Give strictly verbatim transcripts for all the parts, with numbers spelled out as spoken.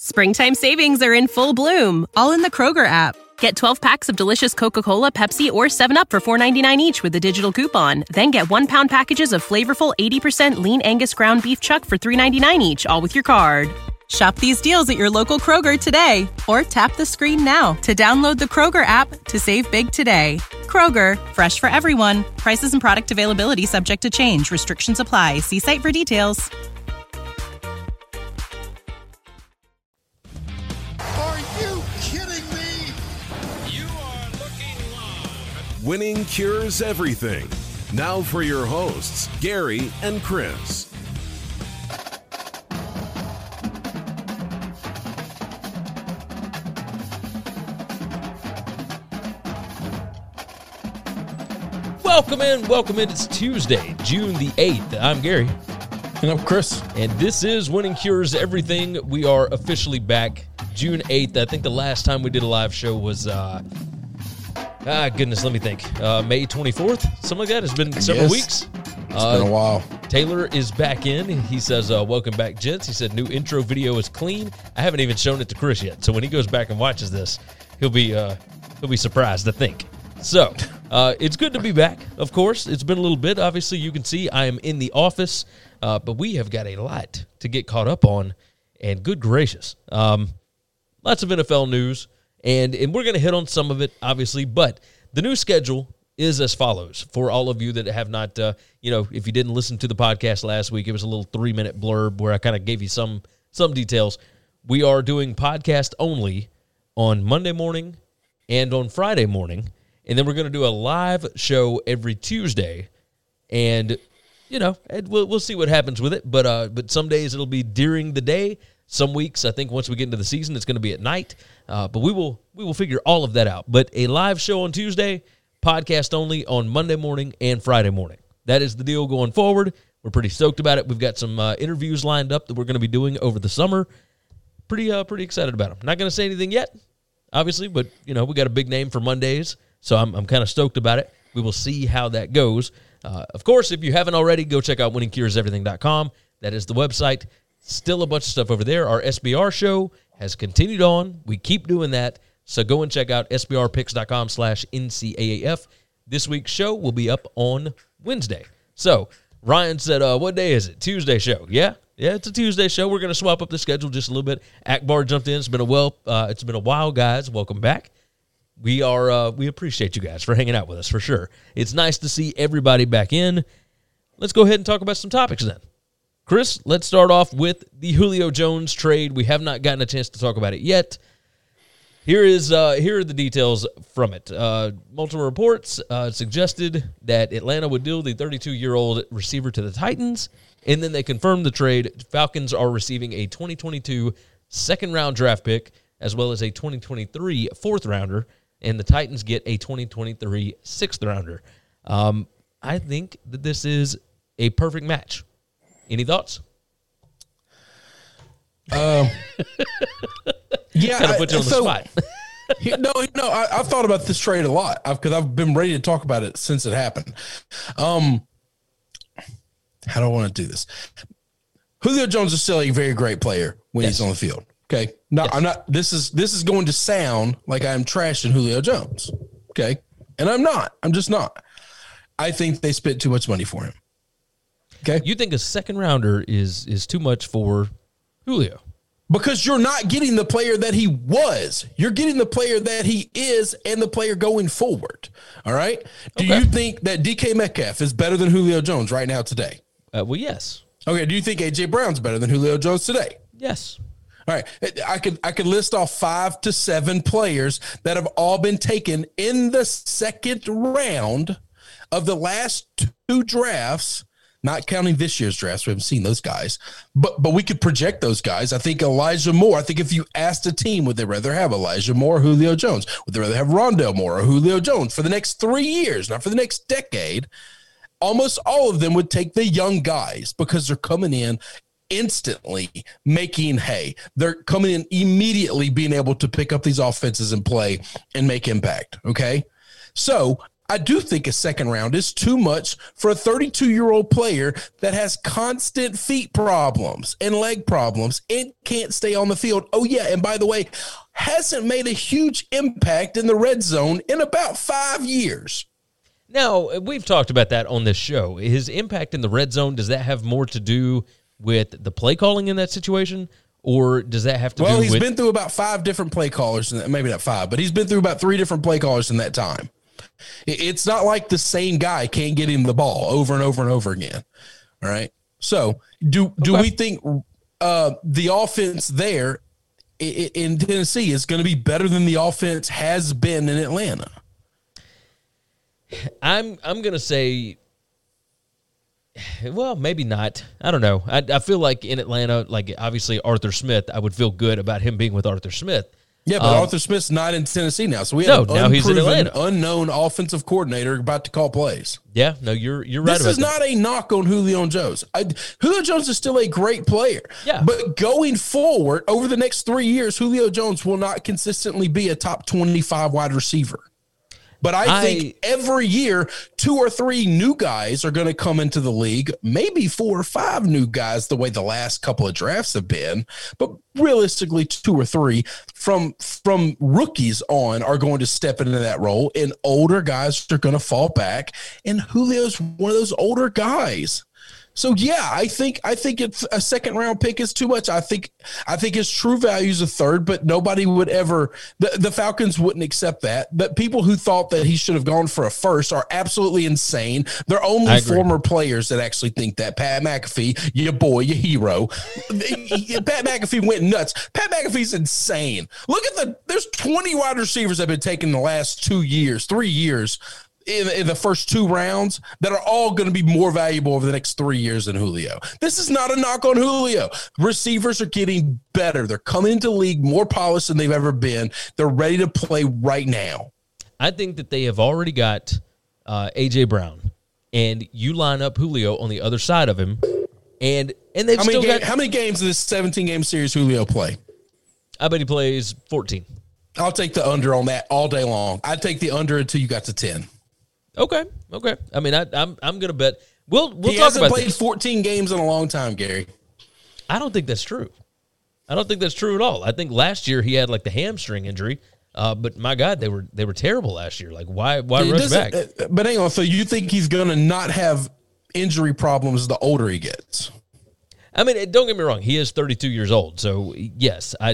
Springtime savings are in full bloom, all in the Kroger app. Get twelve packs of delicious Coca-Cola, Pepsi, or seven up for four ninety-nine each with a digital coupon. Then get one-pound packages of flavorful eighty percent lean Angus ground beef chuck for three ninety-nine each, all with your card. Shop these deals at your local Kroger today, or tap the screen now to download the Kroger app to save big today. Kroger, fresh for everyone. Prices and product availability subject to change. Restrictions apply. See site for details. Are you kidding me? You are looking live. Winning cures everything. Now for your hosts, Gary and Chris. Welcome in, welcome in. It's Tuesday, June the eighth. I'm Gary. And I'm Chris. And this is Winning Cures Everything. We are officially back June eighth. I think the last time we did a live show was, uh, ah, goodness, let me think. Uh, May twenty-fourth, something like that. It's been several yes. weeks. It's uh, been a while. Taylor is back in. He says, uh, welcome back, gents. He said, new intro video is clean. I haven't even shown it to Chris yet. So when he goes back and watches this, he'll be, uh, he'll be surprised, I think. So, uh, it's good to be back, of course. It's been a little bit. Obviously, you can see I am in the office, uh, but we have got a lot to get caught up on, and good gracious. Um, lots of N F L news, and, and we're going to hit on some of it, obviously, but the new schedule is as follows. For all of you that have not, uh, you know, if you didn't listen to the podcast last week, it was a little three-minute blurb where I kind of gave you some some details. We are doing podcast only on Monday morning and on Friday morning. And then we're going to do a live show every Tuesday, and you know, we'll we'll see what happens with it. But uh, but some days it'll be during the day. Some weeks, I think, once we get into the season, it's going to be at night. Uh, but we will we will figure all of that out. But a live show on Tuesday, podcast only on Monday morning and Friday morning. That is the deal going forward. We're pretty stoked about it. We've got some uh, interviews lined up that we're going to be doing over the summer. Pretty uh pretty excited about them. Not going to say anything yet, obviously, but you know, we got a big name for Mondays. So I'm I'm kind of stoked about it. We will see how that goes. Uh, of course, if you haven't already, go check out winning cures everything dot com. That is the website. Still a bunch of stuff over there. Our S B R show has continued on. We keep doing that. So go and check out S B R picks dot com slash N C A A F. This week's show will be up on Wednesday. So Ryan said, uh, what day is it? Tuesday show. Yeah? Yeah, it's a Tuesday show. We're going to swap up the schedule just a little bit. Akbar jumped in. It's been a well, uh, it's been a while, guys. Welcome back. We are uh, we appreciate you guys for hanging out with us, for sure. It's nice to see everybody back in. Let's go ahead and talk about some topics then. Chris, let's start off with the Julio Jones trade. We have not gotten a chance to talk about it yet. Here is uh, here are the details from it. Uh, multiple reports uh, suggested that Atlanta would deal the thirty-two-year-old receiver to the Titans, and then they confirmed the trade. Falcons are receiving a twenty twenty-two second-round draft pick as well as a twenty twenty-three fourth-rounder, and the Titans get a twenty twenty-three sixth-rounder. Um, I think that this is a perfect match. Any thoughts? Um, yeah, Kind of put you on the so, spot. no, no, I, I've thought about this trade a lot because I've been ready to talk about it since it happened. Um, how do I want to do this? Julio Jones is still a very great player when yes. he's on the field. Okay, no, yes. I'm not. This is this is going to sound like I'm trashing Julio Jones. Okay, and I'm not. I'm just not. I think they spent too much money for him. Okay, you think a second rounder is is too much for Julio? Because you're not getting the player that he was. You're getting the player that he is and the player going forward. All right. Do okay. you think that D K Metcalf is better than Julio Jones right now today? Uh, well, yes. Okay. Do you think A J Brown's better than Julio Jones today? Yes. All right. I could I could list off five to seven players that have all been taken in the second round of the last two drafts. Not counting this year's drafts. We haven't seen those guys. But but we could project those guys. I think Elijah Moore. I think if you asked a team, would they rather have Elijah Moore or Julio Jones? Would they rather have Rondale Moore or Julio Jones for the next three years, not for the next decade? Almost all of them would take the young guys because they're coming in instantly making hay. They're coming in immediately being able to pick up these offenses and play and make impact, okay? So I do think a second round is too much for a thirty-two-year-old player that has constant feet problems and leg problems and can't stay on the field. Oh, yeah, and by the way, hasn't made a huge impact in the red zone in about five years. Now, we've talked about that on this show. His impact in the red zone, does that have more to do with the play calling in that situation, or does that have to well, do with – Well, with – he's been through about five different play callers, maybe not five, but he's been through about three different play callers in that time. It's not like the same guy can't get him the ball over and over and over again. All right. So do do okay. we think uh, the offense there in, in Tennessee is going to be better than the offense has been in Atlanta? I'm I'm going to say, well, maybe not. I don't know. I, I feel like in Atlanta, like obviously Arthur Smith, I would feel good about him being with Arthur Smith. Yeah, but um, Arthur Smith's not in Tennessee now, so we no, have an now he's in Atlanta. unknown offensive coordinator about to call plays. Yeah, no, you're you're right. This about is that. not a knock on Julio Jones. I, Julio Jones is still a great player. Yeah, but going forward over the next three years, Julio Jones will not consistently be a top twenty-five wide receiver. But I, I think every year, two or three new guys are going to come into the league, maybe four or five new guys the way the last couple of drafts have been. But realistically, two or three from, from rookies on are going to step into that role, and older guys are going to fall back. And Julio's one of those older guys. So yeah, I think I think it's a second round pick is too much. I think I think his true value is a third, but nobody would ever the, the Falcons wouldn't accept that. But people who thought that he should have gone for a first are absolutely insane. They're only former players that actually think that. Pat McAfee, your boy, your hero. Pat McAfee went nuts. Pat McAfee's insane. Look at the there's twenty wide receivers that have been taken the last two years, three years. In, in the first two rounds that are all going to be more valuable over the next three years than Julio. This is not a knock on Julio. Receivers are getting better. They're coming into the league more polished than they've ever been. They're ready to play right now. I think that they have already got uh, A J. Brown, and you line up Julio on the other side of him, and and they've how still many got... Ga- how many games in this seventeen-game series Julio play? I bet he plays fourteen. I'll take the under on that all day long. I'd take the under until you got to ten. Okay, okay. I mean, I, I'm I'm gonna bet we'll we'll he talk hasn't about played this. fourteen games in a long time, Gary. I don't think that's true. I don't think that's true at all. I think last year he had like the hamstring injury, uh, but my God, they were they were terrible last year. Like why why It rush back? uh, But hang on, so you think he's gonna not have injury problems the older he gets? I mean, don't get me wrong. He is thirty-two years old, so yes, I.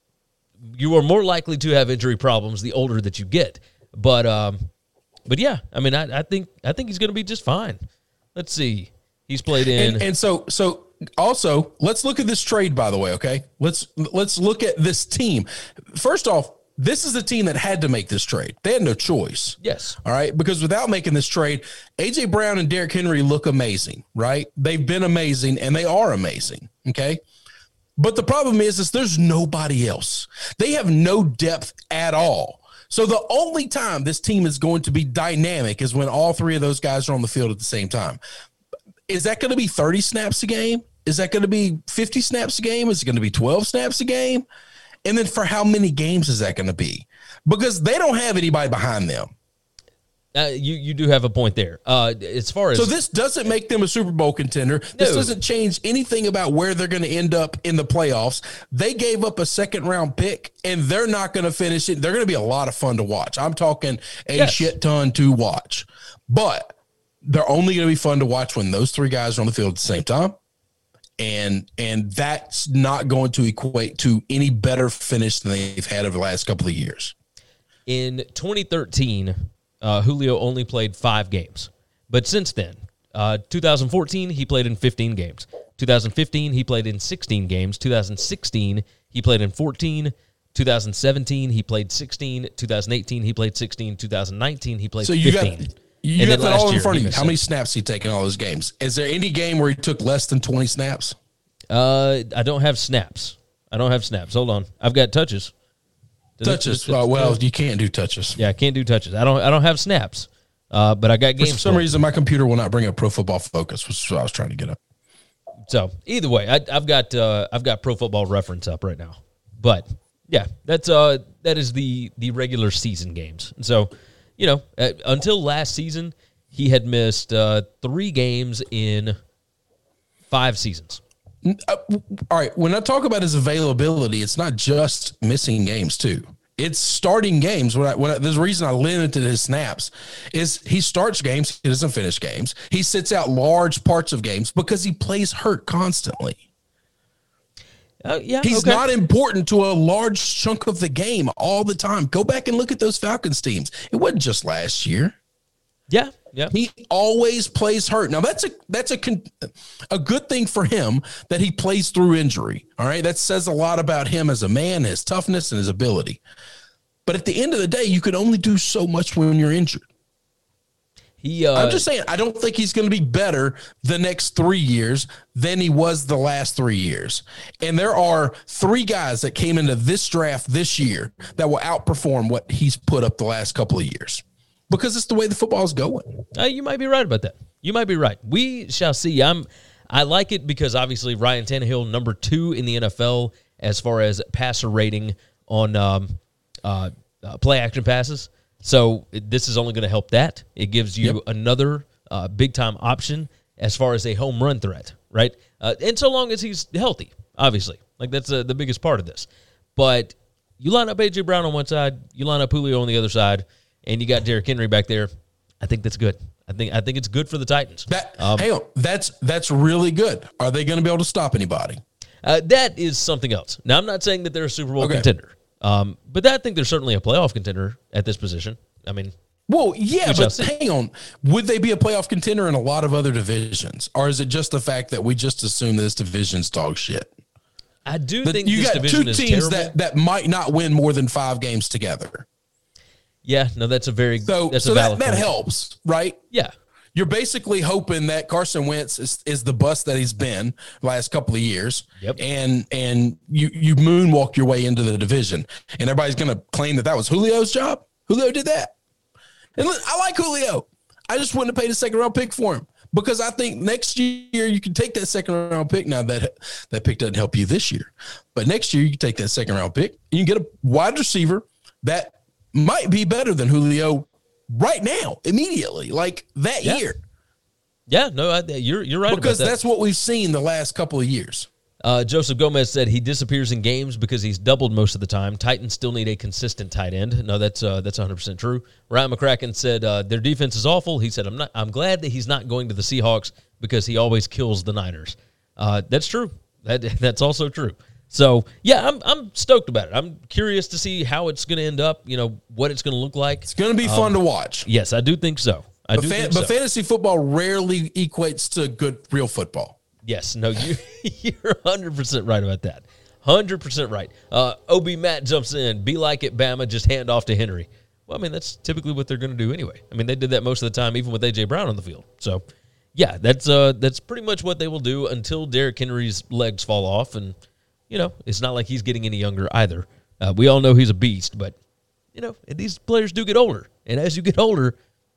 You are more likely to have injury problems the older that you get, but. Um, But yeah, I mean, I, I think I think he's going to be just fine. Let's see, he's played in, and, and so so also let's look at this trade. By the way, okay, let's let's look at this team. First off, this is a team that had to make this trade. They had no choice. Yes, all right, because without making this trade, A J. Brown and Derrick Henry look amazing, right? They've been amazing, and they are amazing. Okay. But the problem is, is there's nobody else. They have no depth at all. So the only time this team is going to be dynamic is when all three of those guys are on the field at the same time. Is that going to be thirty snaps a game? Is that going to be fifty snaps a game? Is it going to be twelve snaps a game? And then for how many games is that going to be? Because they don't have anybody behind them. Uh, you you do have a point there. Uh, as far as so, this doesn't make them a Super Bowl contender. This No. doesn't change anything about where they're going to end up in the playoffs. They gave up a second round pick, and they're not going to finish it. They're going to be a lot of fun to watch. I'm talking a Yes. shit ton to watch, but they're only going to be fun to watch when those three guys are on the field at the same time. And and that's not going to equate to any better finish than they've had over the last couple of years. in twenty thirteen, uh, Julio only played five games. But since then, uh, two thousand fourteen, he played in fifteen games. two thousand fifteen, he played in sixteen games. two thousand sixteen, he played in fourteen. two thousand seventeen, he played sixteen. two thousand eighteen, he played sixteen. two thousand nineteen, he played so you fifteen. Got, you And got then that all last in year, front he of you. missed How it. many snaps he taken all those games? Is there any game where he took less than twenty snaps? Uh, I don't have snaps. I don't have snaps. Hold on. I've got touches. Does it- Touches. does it- Oh, well, you can't do touches. Yeah, I can't do touches. I don't I don't have snaps. Uh, but I got For games. some for it. reason, my computer will not bring up Pro Football Focus, which is what I was trying to get up. So either way, I, I've got uh, I've got Pro Football Reference up right now. But yeah, that's uh that is the the regular season games. And so, you know, uh, until last season, he had missed uh, three games in five seasons. Uh, all right. When I talk about his availability, it's not just missing games too. It's starting games. When I, when I, there's a reason I limited his snaps is he starts games. He doesn't finish games. He sits out large parts of games because he plays hurt constantly. Uh, yeah, He's okay. not important to a large chunk of the game all the time. Go back and look at those Falcons teams. It wasn't just last year. Yeah, yeah. He always plays hurt. Now that's a that's a con, a good thing for him that he plays through injury. All right, that says a lot about him as a man, his toughness, and his ability. But at the end of the day, you can only do so much when you're injured. He, uh, I'm just saying, I don't think he's going to be better the next three years than he was the last three years. And there are three guys that came into this draft this year that will outperform what he's put up the last couple of years. Because it's the way the football is going. Uh, you might be right about that. You might be right. We shall see. I'm, I like it because obviously Ryan Tannehill, number two in the N F L as far as passer rating on um, uh, uh, play action passes. So it, this is only going to help that. It gives you Yep. another uh, big time option as far as a home run threat, right? Uh, and so long as he's healthy, obviously, like that's uh, the biggest part of this. But you line up A J Brown on one side, you line up Julio on the other side. And you got Derrick Henry back there. I think that's good. I think I think it's good for the Titans. That Um, hang on, that's that's really good. Are they going to be able to stop anybody? uh, that is something else. Now, I'm not saying that they're a Super Bowl Okay. contender, um, but I think they're certainly a playoff contender at this position. I mean, Well, yeah, We shall but see. hang on. Would they be a playoff contender in a lot of other divisions? Or is it just the fact that we just assume this division's dog shit? I do But think you this got division two is teams terrible. that, that might not win more than five games together. Yeah, no, that's a very So, that's so a that, valid that point. helps, right? Yeah, You're basically hoping that Carson Wentz is, is the bust that he's been the last couple of years. Yep. And and you you moonwalk your way into the division. And everybody's going to claim that that was Julio's job. Julio did that. And look, I like Julio. I just wouldn't have paid a second round pick for him because I think next year you can take that second round pick. Now that that pick doesn't help you this year, but next year you can take that second round pick. You can get a wide receiver that might be better than Julio right now, immediately, like that Yeah. year. yeah, no, I, you're you're right Because about that. that's what we've seen the last couple of years. Uh, Joseph Gomez said he disappears in games because he's doubled most of the time. Titans still need a consistent tight end. No, that's uh, that's one hundred percent true. Ryan McCracken said uh, their defense is awful. He said, I'm not. I'm glad that he's not going to the Seahawks because he always kills the Niners. Uh, that's true. That That's also true. So, yeah, I'm I'm stoked about it. I'm curious to see how it's going to end up, you know, what it's going to look like. It's going to be fun to watch. Yes, I do think so. I But, do fan, think but so. fantasy football rarely equates to good, real football. Yes, no, you, you're one hundred percent right about that. one hundred percent right. Uh, O B Matt jumps in. Be like it, Bama. Just hand off to Henry. Well, I mean, that's typically what they're going to do anyway. I mean, they did that most of the time, even with A J Brown on the field. So, yeah, that's uh, that's pretty much what they will do until Derrick Henry's legs fall off. And, you know, it's not like he's getting any younger either. Uh, we all know he's a beast, but, you know, these players do get older. And as you get older,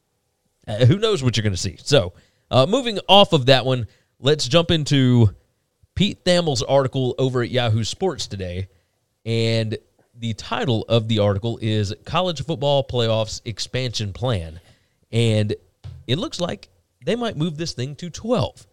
uh, who knows what you're going to see. So, uh, moving off of that one, let's jump into Pete Thamel's article over at Yahoo Sports today. And the title of the article is College Football Playoffs Expansion Plan. And it looks like they might move this thing to twelve.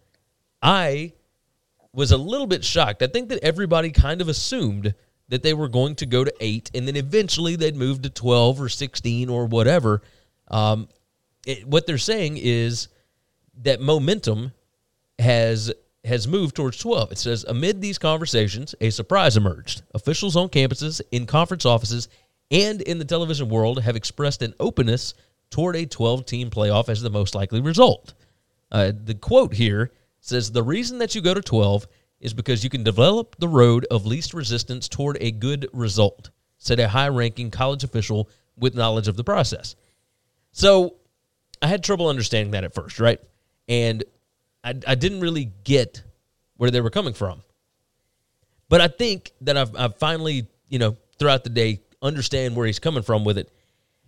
I was a little bit shocked. I think that everybody kind of assumed that they were going to go to eight, and then eventually they'd move to twelve or sixteen or whatever. Um, it, what they're saying is that momentum has has moved towards twelve. It says, amid these conversations, a surprise emerged. Officials on campuses, in conference offices, and in the television world have expressed an openness toward a twelve-team playoff as the most likely result. Uh, the quote here says, the reason that you go to twelve is because you can develop the road of least resistance toward a good result, said a high-ranking college official with knowledge of the process. So I had trouble understanding that at first, right? And I, I didn't really get where they were coming from. But I think that I've, I've finally, you know, throughout the day, understand where he's coming from with it.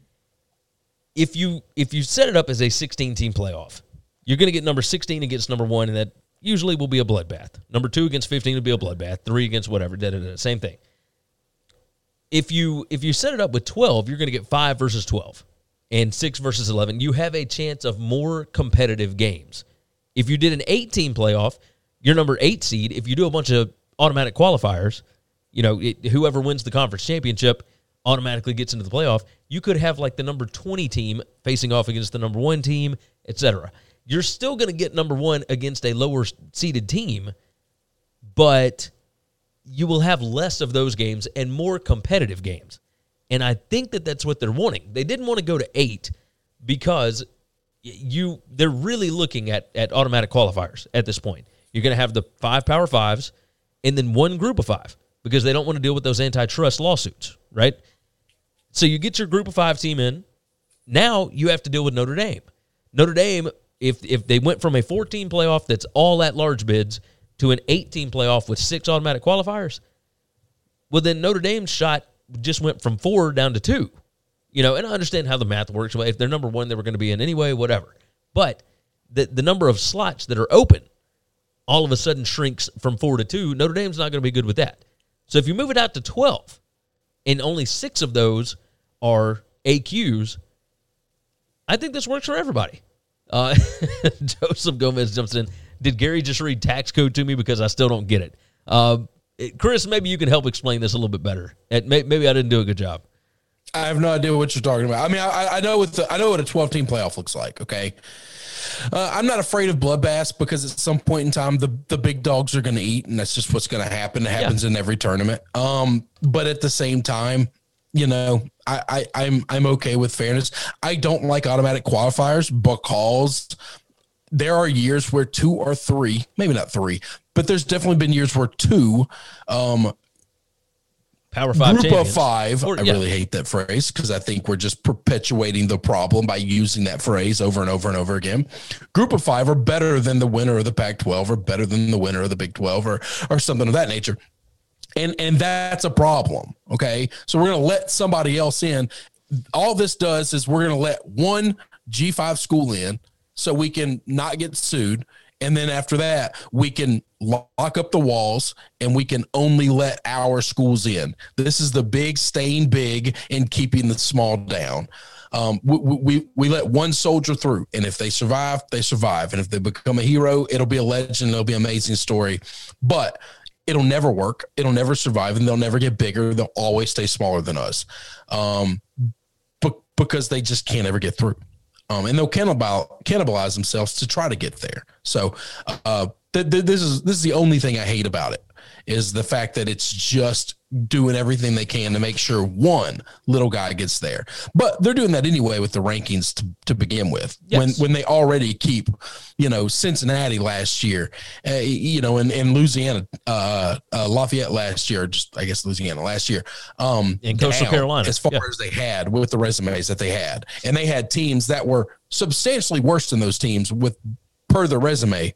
If you if you set it up as a sixteen-team playoff, you're going to get number sixteen against number one, and that usually will be a bloodbath. Number two against fifteen will be a bloodbath. Three against whatever, da, da, da, same thing. If you if you set it up with twelve, you're going to get five versus twelve. and six versus eleven, you have a chance of more competitive games. If you did an eight-team playoff, you're number eight seed. If you do a bunch of automatic qualifiers, you know, it, whoever wins the conference championship automatically gets into the playoff. You could have like the number twenty team facing off against the number one team, et cetera. You're still going to get number one against a lower seeded team, but you will have less of those games and more competitive games. And I think that that's what they're wanting. They didn't want to go to eight because you they're really looking at, at automatic qualifiers at this point. You're going to have the five Power Fives and then one Group of Five because they don't want to deal with those antitrust lawsuits, right? So you get your Group of Five team in. Now you have to deal with Notre Dame. Notre Dame, if if they went from a fourteen playoff that's all at-large bids to an eighteen playoff with six automatic qualifiers, well, then Notre Dame's shot just went from four down to two. You know, and I understand how the math works. If they're number one, they were going to be in anyway, whatever. But the the number of slots that are open all of a sudden shrinks from four to two. Notre Dame's not going to be good with that. So if you move it out to twelve, and only six of those are A Qs, I think this works for everybody. Uh, Joseph Gomez jumps in. Did Gary just read tax code to me because I still don't get it? Uh, it Chris, maybe you can help explain this a little bit better. It, may, maybe I didn't do a good job. I have no idea what you're talking about. I mean, I, I know what the, I know what a twelve-team playoff looks like, okay? Uh, I'm not afraid of bloodbaths because at some point in time, the, the big dogs are going to eat, and that's just what's going to happen. It happens yeah. in every tournament. Um, but at the same time, you know, I, I, I'm I'm okay with fairness. I don't like automatic qualifiers because there are years where two or three, maybe not three, but there's definitely been years where two um, Power Five Group champions. of Five. Or, I yeah. really hate that phrase because I think we're just perpetuating the problem by using that phrase over and over and over again. Group of Five are better than the winner of the Pac twelve or better than the winner of the Big twelve or or something of that nature. And and that's a problem, okay? So we're going to let somebody else in. All this does is we're going to let one G five school in so we can not get sued. And then after that, we can lock up the walls and we can only let our schools in. This is the big staying big and keeping the small down. Um, we, we, we let one soldier through, and if they survive, they survive. And if they become a hero, it'll be a legend. It'll be an amazing story. But it'll never work. It'll never survive, and they'll never get bigger. They'll always stay smaller than us um, but, because they just can't ever get through. Um, and they'll cannibal, cannibalize themselves to try to get there. So uh, th- th- this is this is the only thing I hate about it is the fact that it's just doing everything they can to make sure one little guy gets there. But they're doing that anyway with the rankings to, to begin with. Yes. When when they already keep, you know, Cincinnati last year, uh, you know, and, and Louisiana, uh, uh, Lafayette last year, just I guess Louisiana last year. Um, in Coastal Carolina. As far yeah. as they had with the resumes that they had. And they had teams that were substantially worse than those teams with per the resume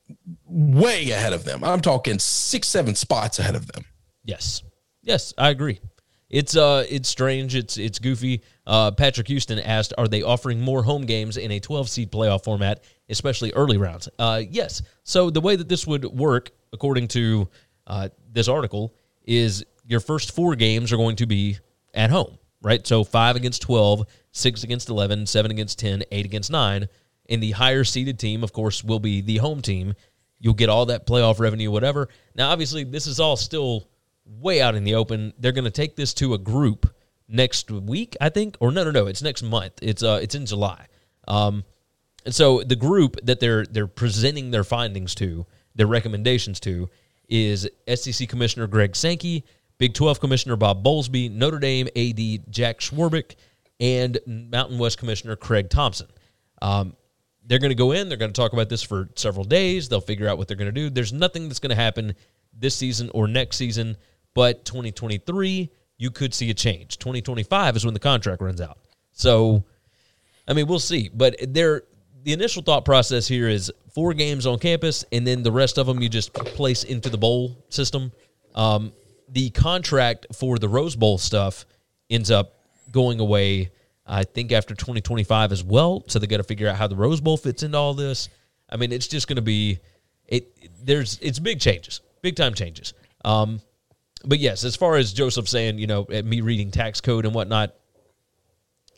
way ahead of them. I'm talking six, seven spots ahead of them. Yes. Yes, I agree. It's uh, it's strange. It's it's goofy. Uh, Patrick Houston asked, "Are they offering more home games in a twelve-seed playoff format, especially early rounds?" Uh, yes. So the way that this would work, according to uh, this article, is your first four games are going to be at home, right? So five against twelve, six against eleven, seven against ten, eight against nine. And the higher-seeded team, of course, will be the home team. You'll get all that playoff revenue, whatever. Now, obviously, this is all still way out in the open. They're going to take this to a group next week, I think. Or no, no, no. It's next month. It's uh, it's in July. Um, and so the group that they're they're presenting their findings to, their recommendations to, is S E C Commissioner Greg Sankey, Big twelve Commissioner Bob Bowlesby, Notre Dame A D Jack Schwarbrick, and Mountain West Commissioner Craig Thompson. Um, they're going to go in. They're going to talk about this for several days. They'll figure out what they're going to do. There's nothing that's going to happen this season or next season. But twenty twenty-three, you could see a change. twenty twenty-five is when the contract runs out. So, I mean, we'll see. But there, the initial thought process here is four games on campus, and then the rest of them you just place into the bowl system. Um, the contract for the Rose Bowl stuff ends up going away, I think, after twenty twenty-five as well. So they got to figure out how the Rose Bowl fits into all this. I mean, it's just going to be it. There's it's big changes, big time changes. Um, But yes, as far as Joseph saying, you know, me reading tax code and whatnot,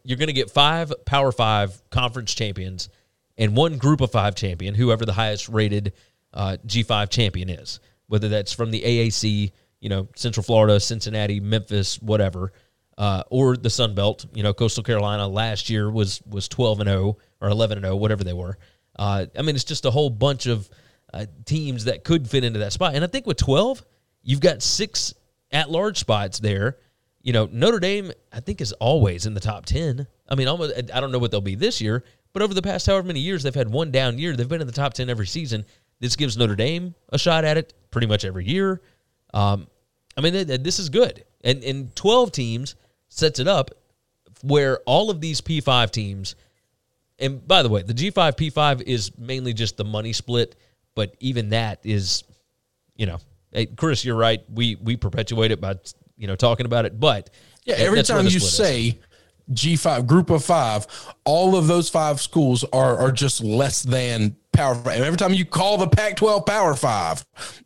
you're going to get five Power Five conference champions and one Group of Five champion, whoever the highest rated uh, G five champion is, whether that's from the A A C, you know, Central Florida, Cincinnati, Memphis, whatever, uh, or the Sun Belt. You know, Coastal Carolina last year was was twelve and oh or eleven and oh, whatever they were. Uh, I mean, it's just a whole bunch of uh, teams that could fit into that spot. And I think with twelve, you've got six at-large spots there. You know, Notre Dame, I think, is always in the top ten. I mean, almost. I don't know what they'll be this year, but over the past however many years, they've had one down year. They've been in the top ten every season. This gives Notre Dame a shot at it pretty much every year. Um, I mean, this is good. And, and twelve teams sets it up where all of these P five teams, and by the way, the G five, P five is mainly just the money split, but even that is, you know, hey, Chris, you're right. We we perpetuate it by, you know, talking about it, but yeah, every time you say G five, Group of Five, all of those five schools are are just less than Power Five. And every time you call the Pac twelve Power Five,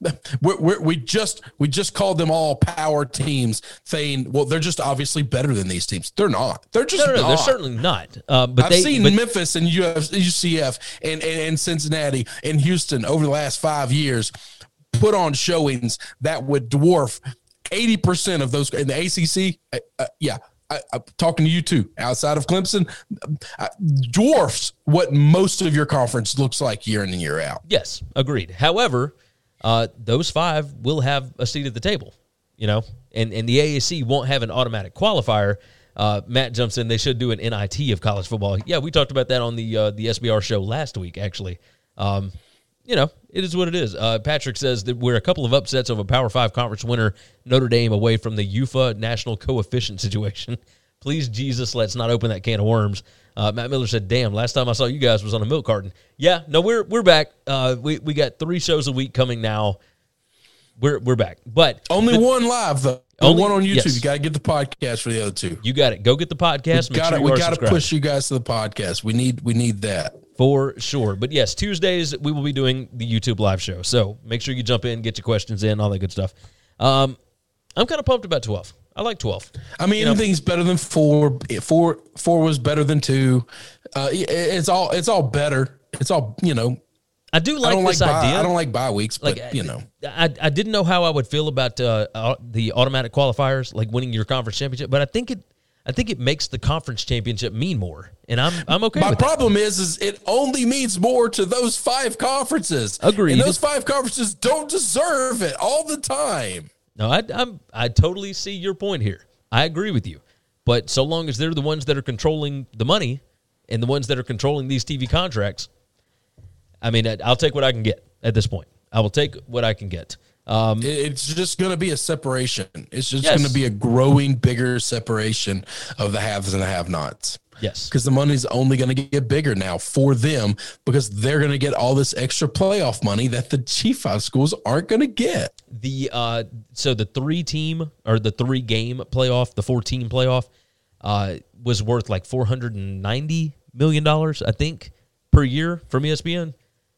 we we we just we just called them all power teams, saying, well, they're just obviously better than these teams. They're not. They're just no, no, no not. They're certainly not. Uh, but I've they, seen but, Memphis and U C F and, and and Cincinnati and Houston over the last five years put on showings that would dwarf eighty percent of those in the A C C. Uh, uh, yeah. I, I'm talking to you too, outside of Clemson, uh, dwarfs what most of your conference looks like year in and year out. Yes, agreed. However, uh, those five will have a seat at the table, you know, and, and the A A C won't have an automatic qualifier. Uh, Matt jumps in. They should do an N I T of college football. Yeah, we talked about that on the uh, the S B R show last week, actually. Um, you know, it is what it is. Uh, Patrick says that we're a couple of upsets of a Power Five conference winner, Notre Dame, away from the U F A national coefficient situation. Please, Jesus, let's not open that can of worms. Uh, Matt Miller said, damn, last time I saw you guys was on a milk carton. Yeah, no, we're we're back. Uh, we, we got three shows a week coming now. We're we're back. But only the, one live, though. Only one on YouTube. Yes. You got to get the podcast for the other two. You got it. Go get the podcast. We Make got sure it. you We got to push subscribed. you guys to the podcast. We need we need that. For sure. But yes, Tuesdays we will be doing the YouTube live show. So make sure you jump in, get your questions in, all that good stuff. Um, I'm kind of pumped about twelve. I like twelve. I mean, you know, anything's better than four. Four four was better than two. Uh, it's all it's all better. It's all, you know. I do like I don't this like bye, idea. I don't like bye weeks, but like, you know. I, I didn't know how I would feel about uh, uh, the automatic qualifiers, like winning your conference championship, but I think it I think it makes the conference championship mean more, and I'm I'm okay My with problem that. is, is it only means more to those five conferences. Agreed. And those five conferences don't deserve it all the time. No, I I'm, I totally see your point here. I agree with you, but so long as they're the ones that are controlling the money and the ones that are controlling these T V contracts, I mean, I'll take what I can get at this point. I will take what I can get. Um, It's just going to be a separation. It's just Yes. going to be a growing, bigger separation of the haves and the have-nots. yes. Because the money's only going to get bigger now for them because they're going to get all this extra playoff money that the G five schools aren't going to get. The uh, so the three team or the three game playoff, the four team playoff, uh, was worth like four hundred and ninety million dollars, I think, per year from E S P N.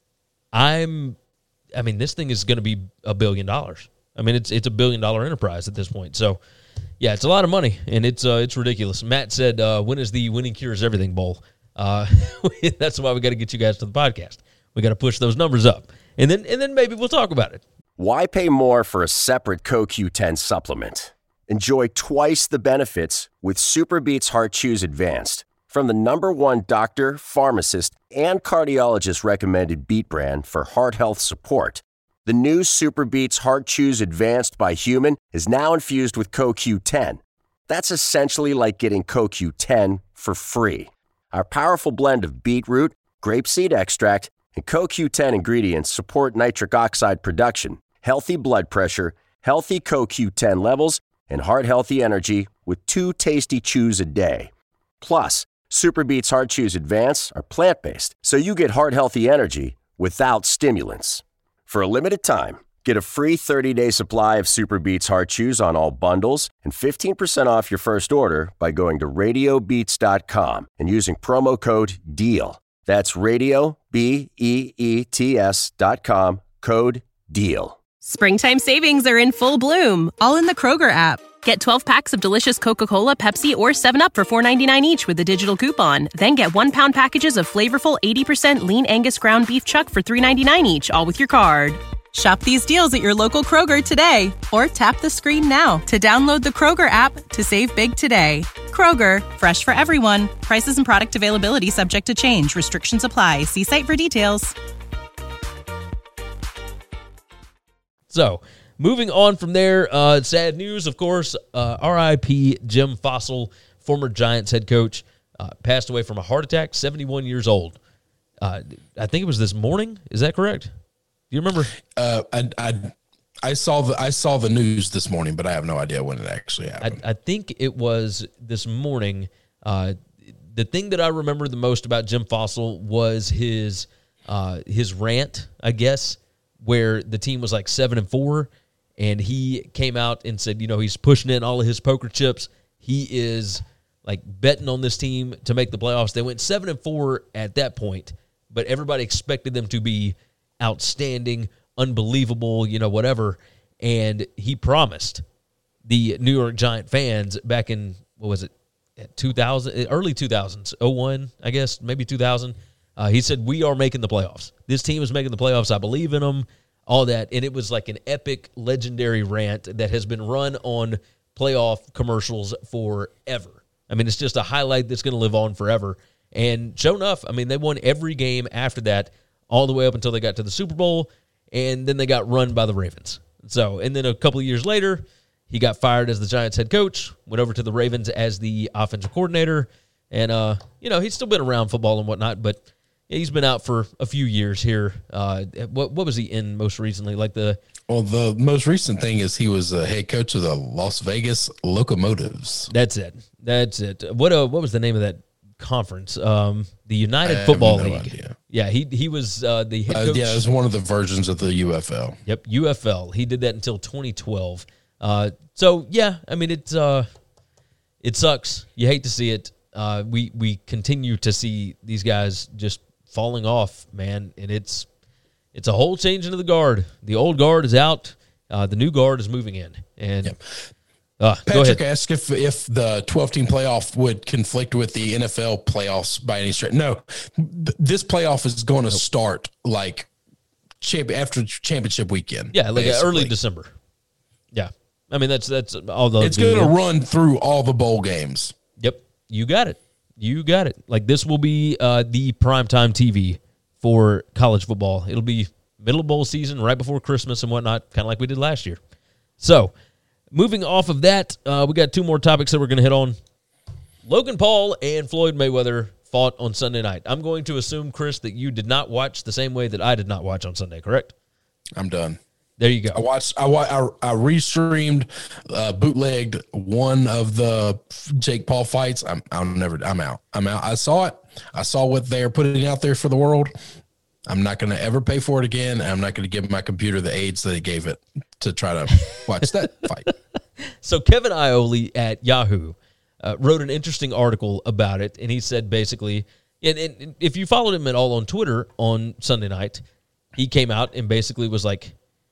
I'm, I mean, this thing is going to be a billion dollars. I mean, it's it's a billion dollar enterprise at this point. So, yeah, it's a lot of money, and it's uh, it's ridiculous. Matt said, uh, "When is the Winning Cures Everything Bowl?" Uh, that's why we got to get you guys to the podcast. We got to push those numbers up, and then and then maybe we'll talk about it. Why pay more for a separate C O Q ten supplement? Enjoy twice the benefits with SuperBeets Heart Chews Advanced. From the number one doctor, pharmacist, and cardiologist recommended Beat brand for heart health support, the new SuperBeets Heart Chews Advanced by Human is now infused with C O Q ten. That's essentially like getting C O Q ten for free. Our powerful blend of beetroot, grapeseed extract, and C O Q ten ingredients support nitric oxide production, healthy blood pressure, healthy C O Q ten levels, and heart-healthy energy with two tasty chews a day. Plus, SuperBeets Heart Chews Advance are plant-based, so you get heart-healthy energy without stimulants. For a limited time, get a free thirty-day supply of SuperBeets Heart Chews on all bundles and fifteen percent off your first order by going to radio beets dot com and using promo code DEAL. That's radio, B E E T S dot com, code DEAL. Springtime savings are in full bloom, all in the Kroger app. Get twelve packs of delicious Coca-Cola, Pepsi, or seven up for four ninety-nine each with a digital coupon. Then get one pound packages of flavorful eighty percent lean Angus ground beef chuck for three ninety-nine each, all with your card. Shop these deals at your local Kroger today, or tap the screen now to download the Kroger app to save big today. Kroger, fresh for everyone. Prices and product availability subject to change. Restrictions apply. See site for details. So, moving on from there, uh, sad news, of course, uh, R I P Jim Fassel, former Giants head coach, uh, passed away from a heart attack, seventy-one years old. Uh, I think it was this morning. Is that correct? Do you remember? Uh, I, I I saw the I saw the news this morning, but I have no idea when it actually happened. I, I think it was this morning. Uh, the thing that I remember the most about Jim Fassel was his uh, his rant, I guess, where the team was like seven and four, and he came out and said, you know, he's pushing in all of his poker chips. He is like betting on this team to make the playoffs. They went seven and four at that point, but everybody expected them to be outstanding, unbelievable, you know, whatever. And he promised the New York Giant fans back in, what was it, two thousand, early two thousands, oh one, I guess, maybe two thousand. Uh, he said, we are making the playoffs. This team is making the playoffs. I believe in them, all that. And it was like an epic, legendary rant that has been run on playoff commercials forever. I mean, it's just a highlight that's going to live on forever. And sure enough, I mean, they won every game after that, all the way up until they got to the Super Bowl, and then they got run by the Ravens. So, and then a couple of years later, he got fired as the Giants head coach, went over to the Ravens as the offensive coordinator, and, uh, you know, he's still been around football and whatnot, but yeah, he's been out for a few years here. Uh, what what was he in most recently? Like the Well, the most recent thing is he was a head coach of the Las Vegas Locomotives. That's it. That's it. What uh, what was the name of that conference? Um, the United I Football have no League. idea. Yeah, he he was uh, the head Uh, coach. yeah, it was one of the versions of the U F L. Yep, U F L. He did that until twenty twelve. Uh, so yeah, I mean it's uh, it sucks. You hate to see it. Uh, we we continue to see these guys just falling off, man, and it's it's a whole changing of the guard. The old guard is out. Uh, the new guard is moving in. And Yep. uh, go Patrick ahead. asked if if the twelve-team playoff would conflict with the N F L playoffs by any stretch. No, th- this playoff is going to start like champ- after championship weekend. Yeah, like uh, basically. early December. Yeah, I mean that's that's all the. It's going to run through all the bowl games. Yep, you got it. You got it. Like this will be uh, the primetime T V for college football. It'll be middle of bowl season, right before Christmas and whatnot, kind of like we did last year. So, moving off of that, uh, we got two more topics that we're going to hit on. Logan Paul and Floyd Mayweather fought on Sunday night. I'm going to assume, Chris, that you did not watch the same way that I did not watch on Sunday, correct? I'm done. There you go. I watched. I wa- I, I restreamed, uh, bootlegged one of the Jake Paul fights. I'm. I'm never. I'm out. I'm out. I saw it. I saw what they're putting out there for the world. I'm not going to ever pay for it again. And I'm not going to give my computer the aids that it gave it to try to watch that fight. So Kevin Iole at Yahoo uh, wrote an interesting article about it, and he said basically, and, and if you followed him at all on Twitter on Sunday night, he came out and basically was like,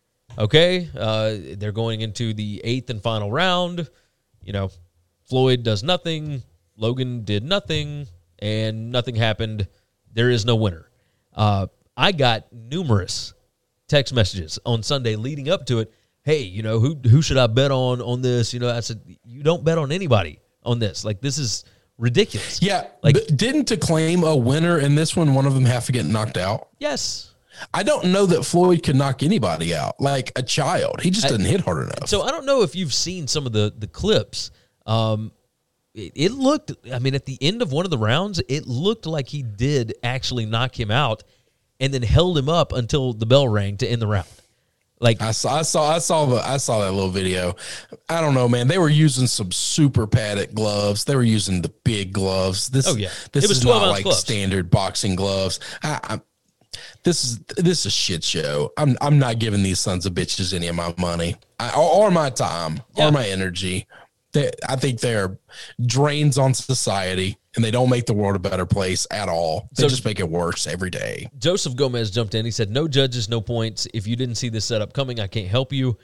okay, uh, they're going into the eighth and final round. You know, Floyd does nothing. Logan did nothing, and nothing happened. There is no winner. Uh, I got numerous text messages on Sunday leading up to it. Hey, you know, who who should I bet on on this? You know, I said, you don't bet on anybody on this. Like, this is ridiculous. Yeah. Like, But didn't to claim a winner in this one, one of them have to get knocked out? yes. I don't know that Floyd could knock anybody out like a child. He just I- doesn't hit hard enough. So I don't know if you've seen some of the the clips. Um, it, it looked, I mean, at the end of one of the rounds, it looked like he did actually knock him out, and then held him up until the bell rang to end the round. Like, I saw, I saw, I saw the, I saw that little video. I don't know, man. They were using some super padded gloves. They were using the big gloves. This, Oh, yeah. this It was is not twelve-ounce like gloves. standard boxing gloves. I, I, this is this is a shit show. I'm I'm not giving these sons of bitches any of my money I, or, or my time Yeah. or my energy. They, I think they're drains on society, and they don't make the world a better place at all. They So- just make it worse every day. Joseph Gomez jumped in. He said, no judges, no points. If you didn't see this setup coming, I can't help you.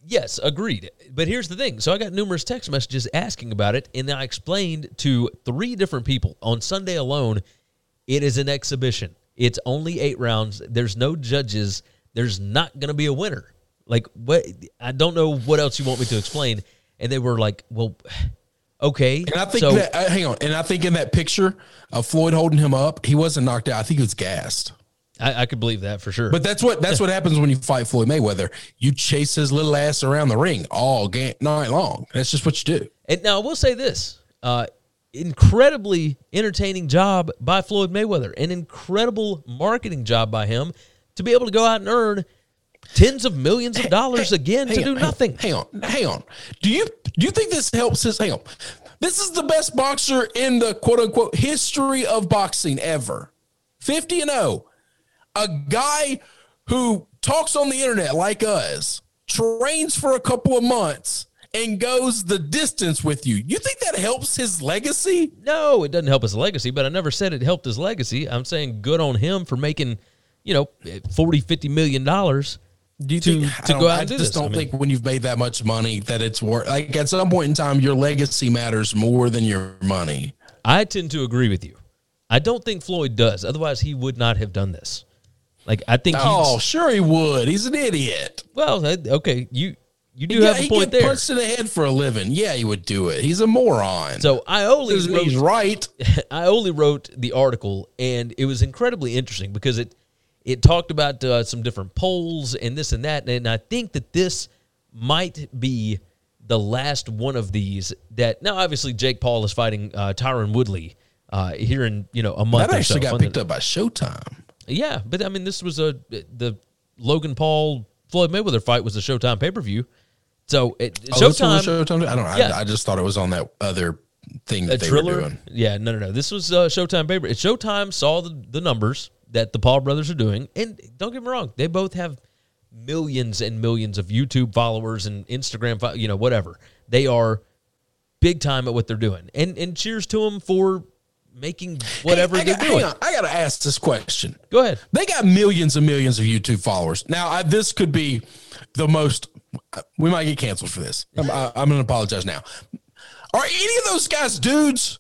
Yes, agreed. But here's the thing. So I got numerous text messages asking about it, and I explained to three different people on Sunday alone, it is an exhibition. It's only eight rounds. There's no judges. There's not going to be a winner. Like, what? I don't know what else you want me to explain. And they were like, well, okay. And I think so, that, uh, hang on. And I think in that picture of Floyd holding him up, he wasn't knocked out. I think he was gassed. I, I could believe that for sure. But that's what that's what happens when you fight Floyd Mayweather. You chase his little ass around the ring all game, night long. That's just what you do. And now I will say this: uh, incredibly entertaining job by Floyd Mayweather, an incredible marketing job by him to be able to go out and earn tens of millions of dollars hey, again to on, do nothing. Hang on, hang on. Do you do you think this helps his? Hang on. This is the best boxer in the quote unquote history of boxing ever. fifty and oh. A guy who talks on the internet like us, trains for a couple of months, and goes the distance with you. You think that helps his legacy? No, it doesn't help his legacy, but I never said it helped his legacy. I'm saying good on him for making, you know, forty, fifty million dollars Do you to, think, to go out I and do just this. don't I mean, think when you've made that much money that it's worth, like at some point in time, your legacy matters more than your money. I tend to agree with you. I don't think Floyd does. Otherwise, he would not have done this. Like, I think Oh, he's, sure he would. He's an idiot. well, okay, you you do Yeah, have a he point get there. punched in the head for a living. Yeah, he would do it. He's a moron. So I only He's- wrote, he's right. I only wrote the article, and it was incredibly interesting because it it talked about uh, some different polls and this and that, and I think that this might be the last one of these. That now, obviously, Jake Paul is fighting uh, Tyron Woodley uh, here in you know a month. That or actually so. got picked up by Showtime. Yeah, but I mean, this was a the Logan Paul Floyd Mayweather fight was a Showtime pay per view. So it, Oh, this Showtime, was Showtime. I don't know. Yeah. I, I just thought it was on that other thing a that they Triller. were doing. Yeah, no, no, no. This was uh, Showtime pay per. Showtime saw the, the numbers that the Paul brothers are doing, and don't get me wrong, they both have millions and millions of YouTube followers and Instagram, fo- you know, whatever. They are big time at what they're doing, and and cheers to them for making whatever Hey, I they're got, doing. hang on. I got to ask this question. Go ahead. They got millions and millions of YouTube followers. Now, I, this could be the most, we might get canceled for this. I'm, I, I'm going to apologize now. Are any of those guys dudes?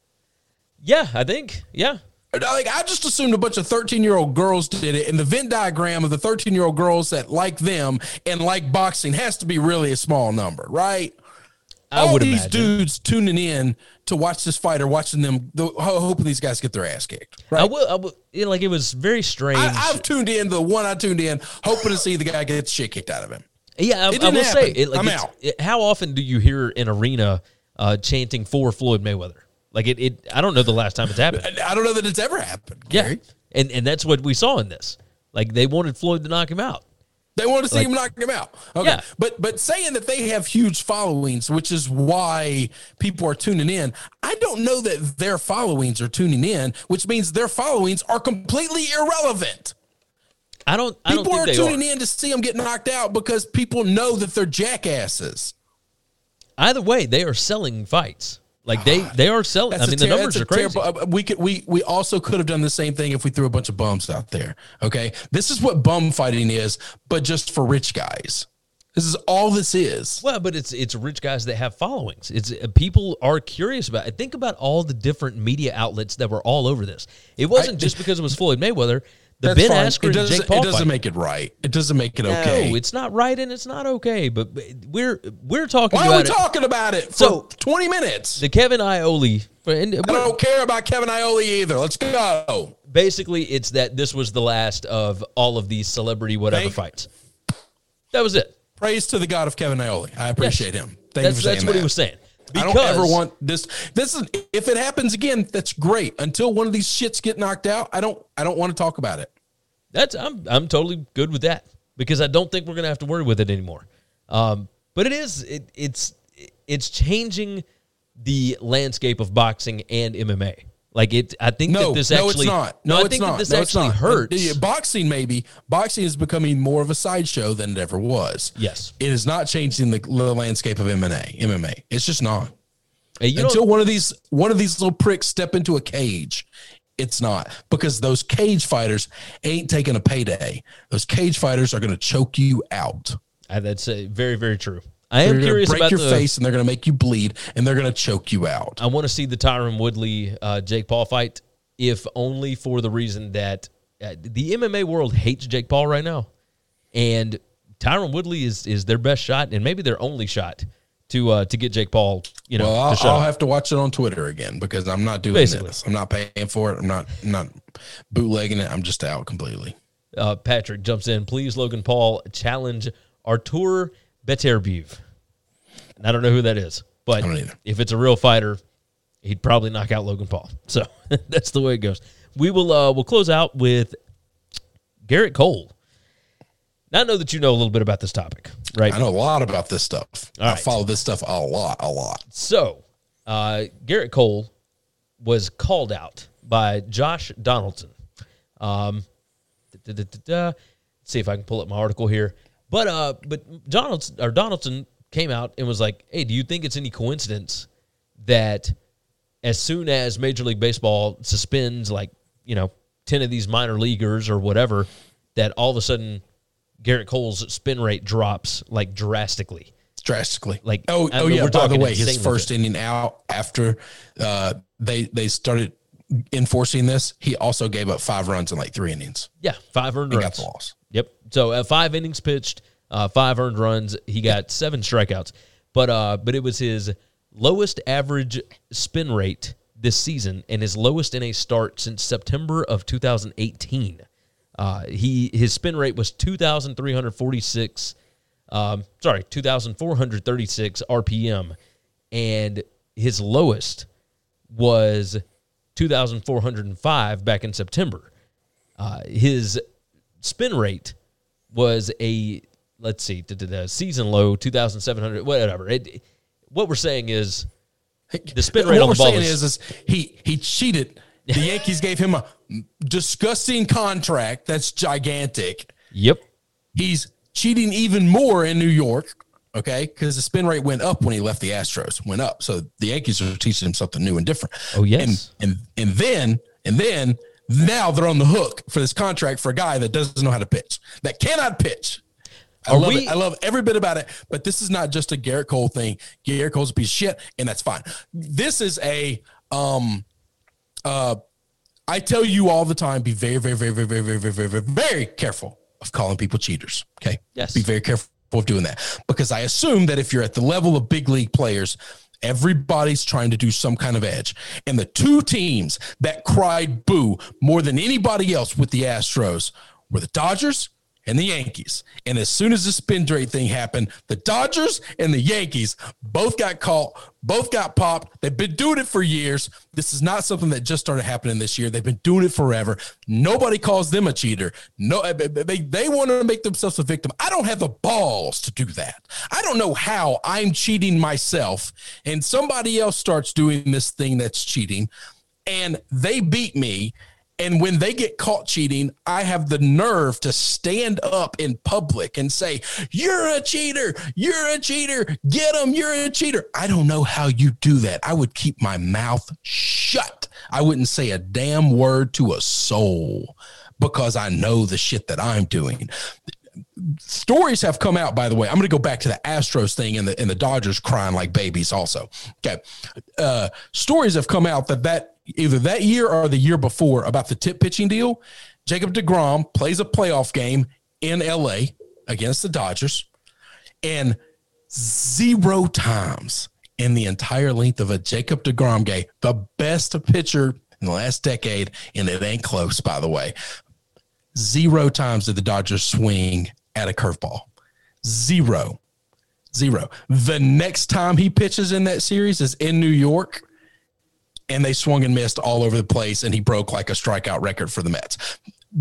Yeah, I think. Yeah. Like, I just assumed a bunch of thirteen-year-old girls did it, and the Venn diagram of the thirteen-year-old girls that like them and like boxing has to be really a small number, right? I All would these imagine. dudes tuning in to watch this fight or watching them, the, hoping these guys get their ass kicked. Right? I will. I will you know, like it was very strange. I, I've tuned in the one I tuned in, hoping to see the guy get the shit kicked out of him. yeah, I, it I will didn't say happen. it. Like I'm it's- out. It, how often do you hear an arena uh, chanting for Floyd Mayweather? Like it, it. I don't know the last time it's happened. I don't know that it's ever happened, Yeah, Gary. and and that's what we saw in this. Like they wanted Floyd to knock him out. They want to see Like- him knock him out. Okay. Yeah. But but saying that they have huge followings, which is why people are tuning in, I don't know that their followings are tuning in, which means their followings are completely irrelevant. I don't. I don't People think are they tuning are. in to see them get knocked out because people know that they're jackasses. Either way, they are selling fights. Like they, they are selling. I That's mean, a the ter- numbers that's are a crazy. terrible- uh, we could we we also could have done the same thing if we threw a bunch of bums out there. Okay, this is what bum fighting is, but just for rich guys. This is all this is. Well, but it's it's rich guys that have followings. It's uh, people are curious about it. Think about all the different media outlets that were all over this. It wasn't I- just because it was Floyd Mayweather. The That's Ben fine. Askren It and doesn't, Jake Paul it doesn't fight. make it right. It doesn't make it okay. No, it's not right and it's not okay. But but we're we're talking Why are about we it. talking about it for So- twenty minutes? The Kevin Iole. And I don't care about Kevin Iole either. Let's go. basically, it's that this was the last of all of these celebrity whatever Thank- fights. That was it. Praise to the God of Kevin Iole. I appreciate him. Thank that's you for saying that's what that. he was saying. I don't ever want this. This is if it happens again, that's great. Until one of these shits get knocked out, I don't. I don't want to talk about it. That's I'm I'm totally good with that because I don't think we're gonna have to worry with it anymore. Um, but it is it it's it's changing the landscape of boxing and M M A. Like it, I think No, that this no, actually it's not. No, I it's think not. that this no, it's actually not. hurts. Uh, Boxing, maybe. Boxing is becoming more of a sideshow than it ever was. Yes. It is not changing the, the landscape of M M A. M M A. It's just not. Hey, you Until don't- one of these one of these little pricks step into a cage, it's not, because those cage fighters ain't taking a payday. Those cage fighters are going to choke you out. Uh, that's uh, very, very true. I am they're curious break about your the, face, and they're going to make you bleed, and they're going to choke you out. I want to see the Tyron Woodley uh, Jake Paul fight, if only for the reason that uh, the M M A world hates Jake Paul right now, and Tyron Woodley is is their best shot, and maybe their only shot to uh, to get Jake Paul. You know, well, I'll, to I'll up. have to watch it on Twitter again because I'm not doing Basically. this. I'm not paying for it. I'm not I'm not bootlegging it. I'm just out completely. Uh, Patrick jumps in. Please, Logan Paul challenge Artur Beterbiev. And I don't know who that is, but if it's a real fighter, he'd probably knock out Logan Paul. So that's the way it goes. We will uh, we'll close out with Garrett Cole. Now I know that you know a little bit about this topic, right? I know a lot about this stuff. All I right. follow this stuff a lot, a lot. So uh, Garrett Cole was called out by Josh Donaldson. Um, da, da, da, da. Let's see if I can pull up my article here. But uh, but Donaldson or Donaldson came out and was like, "Hey, do you think it's any coincidence that as soon as Major League Baseball suspends like you know ten of these minor leaguers or whatever, that all of a sudden Garrett Cole's spin rate drops like drastically?" Drastically. Like, oh, I oh mean, yeah. we're By the talking way, his insanely first good. inning out after uh, they they started enforcing this, he also gave up five runs in like three innings. Yeah, five earned He runs. got the loss. Yep. So uh, five innings pitched, uh, five earned runs. He got seven strikeouts, but uh, but it was his lowest average spin rate this season and his lowest in a start since September of two thousand eighteen. Uh, he his spin rate was two thousand three hundred forty-six. Um, sorry, two thousand four hundred thirty-six R P M, and his lowest was two thousand four hundred five back in September. Uh, his spin rate was a, let's see, the, the season low, two thousand seven hundred, whatever. It, what we're saying is the spin rate what on we're the ball saying is, is, is he he cheated. The Yankees gave him a disgusting contract that's gigantic. yep, He's cheating even more in New York, okay? Because the spin rate went up when he left the Astros, went up. So the Yankees are teaching him something new and different. Oh, yes. And and and then and then now they're on the hook for this contract for a guy that doesn't know how to pitch, that cannot pitch. I Are love we- it. I love every bit about it, but this is not just a Garrett Cole thing. Garrett Cole's a piece of shit, and that's fine. This is a um uh I tell you all the time, be very, very, very, very, very, very, very, very, very, very careful of calling people cheaters. Okay. Yes. Be very careful of doing that. Because I assume that if you're at the level of big league players, everybody's trying to do some kind of edge. And the two teams that cried boo more than anybody else with the Astros were the Dodgers and the Yankees. And as soon as the spin rate thing happened, the Dodgers and the Yankees both got caught, both got popped. They've been doing it for years. This is not something that just started happening this year. They've been doing it forever. Nobody calls them a cheater. No, they, they want to make themselves a victim. I don't have the balls to do that. I don't know how I'm cheating myself and somebody else starts doing this thing that's cheating and they beat me. And when they get caught cheating, I have the nerve to stand up in public and say, you're a cheater, you're a cheater, get them, you're a cheater. I don't know how you do that. I would keep my mouth shut. I wouldn't say a damn word to a soul because I know the shit that I'm doing. Stories have come out, by the way. I'm going to go back to the Astros thing and the, and the Dodgers crying like babies also. Okay. Uh, stories have come out that that either that year or the year before about the tip pitching deal. Jacob deGrom plays a playoff game in L A against the Dodgers, and zero times in the entire length of a Jacob deGrom game, the best pitcher in the last decade, and it ain't close, by the way, zero times did the Dodgers swing at a curveball. Zero. Zero. The next time he pitches in that series is in New York, and they swung and missed all over the place, and he broke like a strikeout record for the Mets.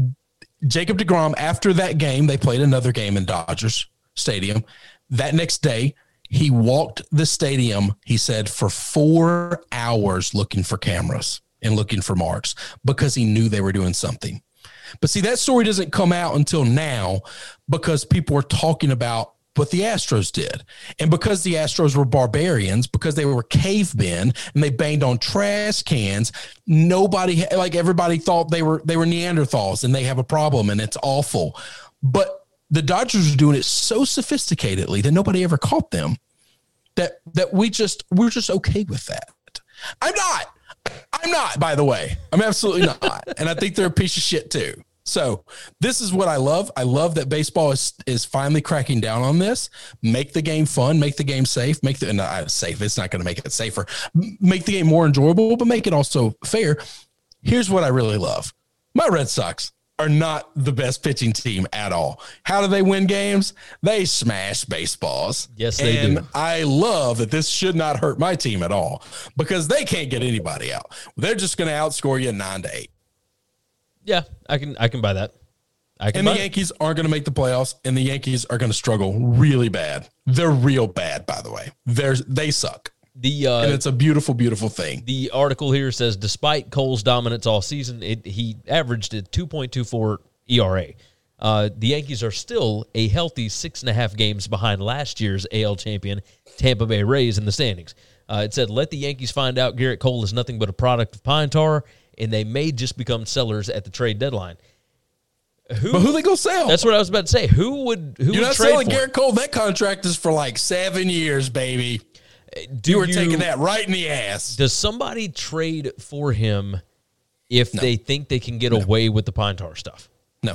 Jacob deGrom, after that game, they played another game in Dodgers Stadium. That next day, he walked the stadium, he said, for four hours looking for cameras and looking for marks because he knew they were doing something. But see, that story doesn't come out until now because people are talking about what the Astros did. And because the Astros were barbarians, because they were cavemen and they banged on trash cans, nobody, like everybody thought they were, they were Neanderthals and they have a problem and it's awful. But the Dodgers are doing it so sophisticatedly that nobody ever caught them. That that we just we're just okay with that. I'm not. I'm not. By the way, I'm absolutely not. And I think they're a piece of shit too. So this is what I love. I love that baseball is is finally cracking down on this. Make the game fun. Make the game safe. Make the not safe. It's not going to make it safer. Make the game more enjoyable, but make it also fair. Here's what I really love. My Red Sox are not the best pitching team at all. How do they win games? They smash baseballs. Yes, they and do. I love that this should not hurt my team at all because they can't get anybody out. They're just going to outscore you nine to eight. Yeah, I can I can buy that. I can and the buy Yankees aren't going to make the playoffs, and the Yankees are going to struggle really bad. They're real bad, by the way. They're, they suck. The uh, and it's a beautiful, beautiful thing. The article here says, despite Cole's dominance all season, it, he averaged a two point two four E R A. Uh, the Yankees are still a healthy six and a half games behind last year's A L champion, Tampa Bay Rays, in the standings. Uh, it said, let the Yankees find out Garrett Cole is nothing but a product of pine tar, and they may just become sellers at the trade deadline. Who, but who they go sell? That's what I was about to say. Who would who You're would not trade selling for Garrett Cole. That contract is for like seven years, baby. Do you were you, taking that right in the ass. Does somebody trade for him if No. they think they can get No. away with the pine tar stuff? No.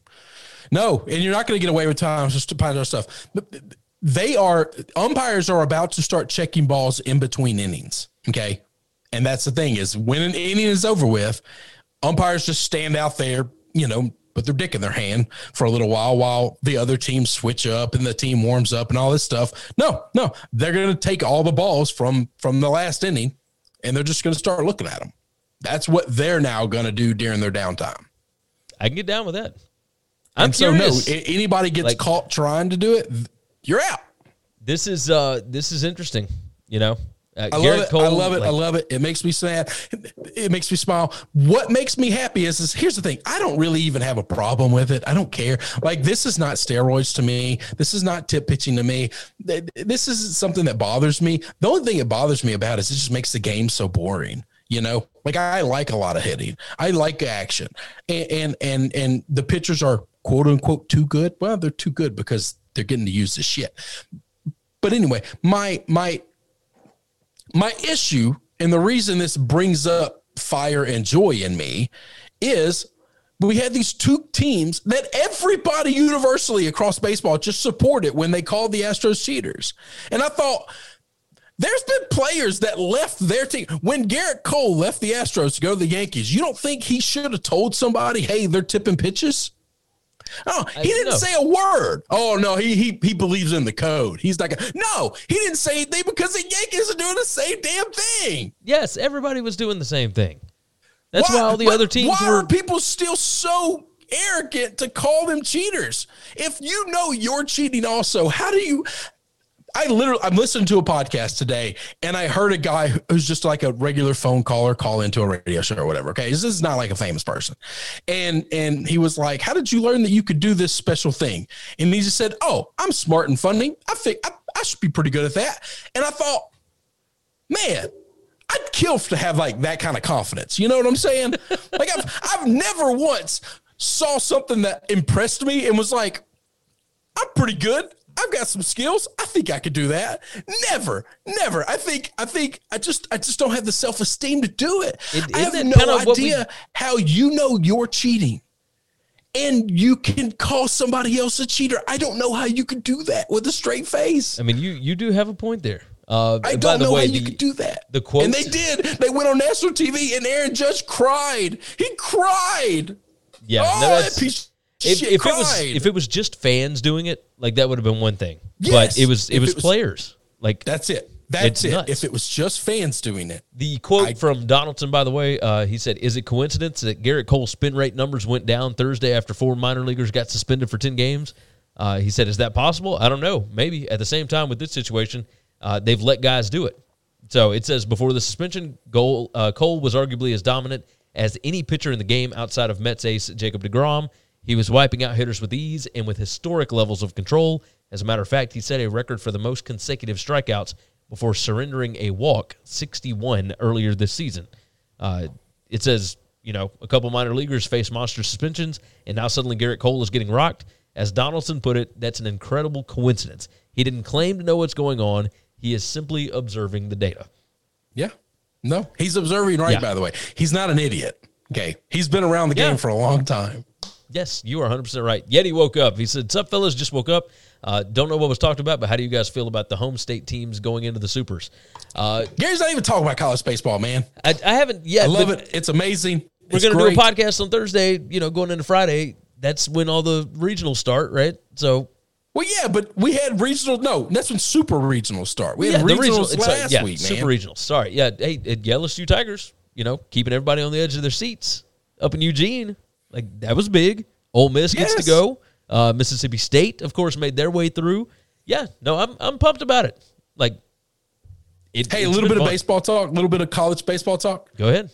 No, and you're not going to get away with time, just pine tar stuff. But they are, umpires are about to start checking balls in between innings, okay? And that's the thing is when an inning is over with, umpires just stand out there, you know, put their dick in their hand for a little while while the other team switch up and the team warms up and all this stuff. No, no, they're going to take all the balls from, from the last inning and they're just going to start looking at them. That's what they're now going to do during their downtime. I can get down with that. I'm and so curious. no, anybody gets Like- caught trying to do it, you're out. This is uh, this is interesting. You know, uh, I love Garrett it. Cole, I love it. like- I love it. It makes me sad. It makes me smile. What makes me happy is, is here's the thing. I don't really even have a problem with it. I don't care. Like, this is not steroids to me. This is not tip pitching to me. Th- This is something that bothers me. The only thing it bothers me about is it just makes the game so boring. You know, like I like a lot of hitting. I like action, and and and, and the pitchers are quote unquote too good. Well, they're too good because they're getting to use this shit. But anyway, my my my issue and the reason this brings up fire and joy in me is we had these two teams that everybody universally across baseball just supported when they called the Astros cheaters. And I thought, there's been players that left their team. When Garrett Cole left the Astros to go to the Yankees, you don't think he should have told somebody, hey, they're tipping pitches? Oh, he I- didn't no. say a word. Oh, no, he he he believes in the code. He's like, no, he didn't say anything because the Yankees are doing the same damn thing. Yes, everybody was doing the same thing. That's Why- why all the why- other teams Why were. are people still so arrogant to call them cheaters? If you know you're cheating also, how do you... I literally, I'm listening to a podcast today and I heard a guy who's just like a regular phone caller call into a radio show or whatever. Okay. This is not like a famous person. And, and he was like, how did you learn that you could do this special thing? And he just said, oh, I'm smart and funny. I think I, I should be pretty good at that. And I thought, man, I'd kill to have like that kind of confidence. You know what I'm saying? Like I've, I've never once saw something that impressed me and was like, I'm pretty good. I've got some skills. I think I could do that. Never, never. I think, I think I just, I just don't have the self-esteem to do it. It- I have isn't it no kind of what we- idea how you know you're cheating and you can call somebody else a cheater. I don't know how you could do that with a straight face. I mean, you you do have a point there. Uh, I by don't the know way, how you the- could do that. the quote- and they did. They went on national T V and Aaron Judge cried. He cried. Yeah, oh, no, that that's, piece of if, shit if cried. it was if it was just fans doing it, like that would have been one thing. Yes, but it was it if was it was- players. Like That's it. That's It's it. nuts. If it was just fans doing it. the quote I- from Donaldson, by the way, uh, he said, "Is it coincidence that Garrett Cole's spin rate numbers went down Thursday after four minor leaguers got suspended for ten games?" Uh, he said, "Is that possible? I don't know. Maybe." At the same time, with this situation, uh, they've let guys do it. So it says before the suspension, Cole, uh, Cole was arguably as dominant as any pitcher in the game outside of Mets ace Jacob deGrom. He was wiping out hitters with ease and with historic levels of control. As a matter of fact, he set a record for the most consecutive strikeouts before surrendering a walk, sixty-one, earlier this season. Uh, it says, you know, a couple minor leaguers face monster suspensions, and now suddenly Garrett Cole is getting rocked. As Donaldson put it, that's an incredible coincidence. He didn't claim to know what's going on. He is simply observing the data. Yeah. No, he's observing right, Yeah. by the way. He's not an idiot. Okay. He's been around the Yeah. game for a long time. Yes, you are one hundred percent right. Yeti woke up. He said, "Sup, fellas, just woke up. Uh, don't know what was talked about, but how do you guys feel about the home state teams going into the Supers?" Uh, Gary's not even talking about college baseball, man. I, I haven't yet. I love but it. It's amazing. We're It's going to do a great. podcast on Thursday, you know, going into Friday. That's when all the regionals start, right? So, Well, yeah, but we had regional. No, that's when super regionals start. We yeah, had the regionals regional, it's like- last yeah, week, man. super regionals. Sorry. Yeah, hey, at L S U Tigers, you know, keeping everybody on the edge of their seats up in Eugene. Like, that was big. Ole Miss gets Yes. to go. Uh, Mississippi State, of course, made their way through. Yeah, no, I'm I'm pumped about it. Like, it, Hey, a it's little been bit of fun. baseball talk, a little bit of college baseball talk. Go ahead.